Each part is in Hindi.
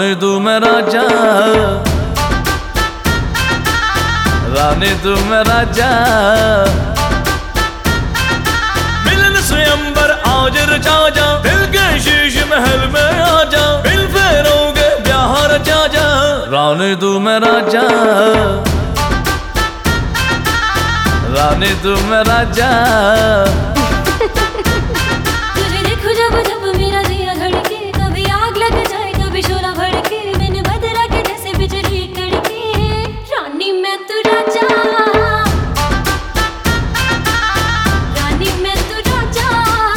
रानी तू मैं राजा, रानी तू मैं राजा। मिलन से अंबर आज रचा जा, दिल के शीश महल में आजा, दिल फेरोगे ब्याह रचा जा। रानी तू मैं राजा, रानी तू मैं राजा। तुझे देखूं जब जब मेरा दिया धड़के, कभी आग लग जाए कभी शोला भड़के, बिन बदला के जैसे बिजली कड़के। रानी मैं तू राजा, रानी मैं तू राजा।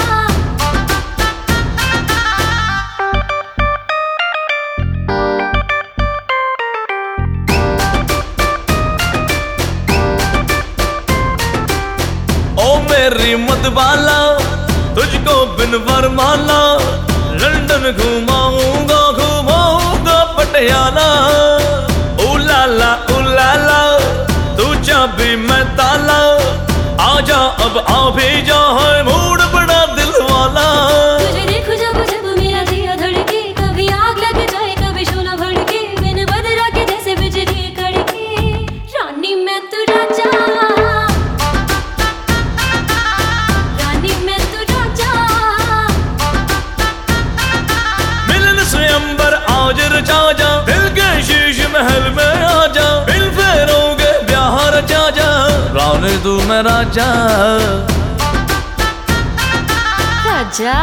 ओ मेरी मतवाला, तुझको बिन वरमाला, लंदन घुमाऊंगा घुमाऊंगा पटियाला। ओ लाला तू चाबी मैं ताला, आजा अब आ भी जा, है मूड बड़ा दिल वाला। तुझे देखूं जब जब मेरा दिया धड़के, कभी आग लग जाए कभी शोला भड़के, बिन बदला के जैसे बिजली कड़के। रानी मैं तू राजा, रानी मैं तू राजा। मिलन से अंबर आज रचा जा, दिल के शीश महल में आजा, दिल फेरोगे ब्याह रचा जा। रानी तू मैं राजा, राजा।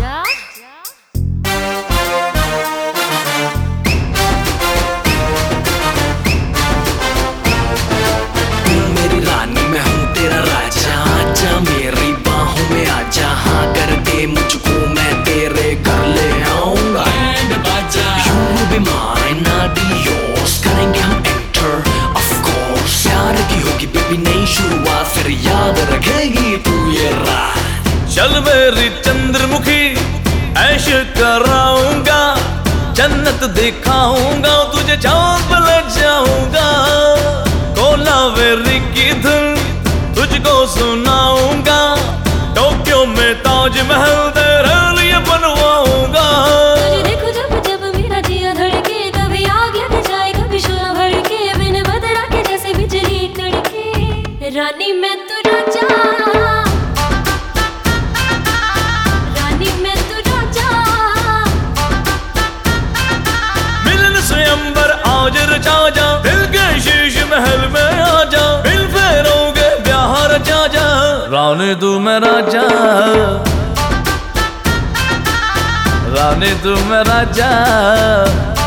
मेरी रानी मैं हूँ तेरा राजा, आजा मेरी बाहों में आजा। हाँ कर दे मुझको मैं तेरे घर ले आऊंगा। You will be mine, I'll be yours, करेंगे हम enter of course। प्यार की होगी बेबी नई शुरुआत, फिर याद रखेगी तू ये रात। चल मेरी चंद्रमुखी ऐश कराऊंगा, जन्नत दिखाऊंगा तुझे, चाँद पे ले जाऊंगा। कोलावेरी की धुन तुझको सुनाऊंगा, टोक्यो में ताजमहल तेरे लिए बनवाऊंगा। तुझे देखूं जब जब मेरा दिया धड़के, कभी आग लग जाए कभी शोला भड़के, बिन बदला के जैसे बिजली कड़के। रानी मैं तू राजा, रानी मैं तू राजा। मिलन से अंबर आज रचा जा, दिल के शीश महल में आजा, दिल फेरोगे ब्याह रचा जा। रानी तू मैं राजा, रानी तू मैं राजा।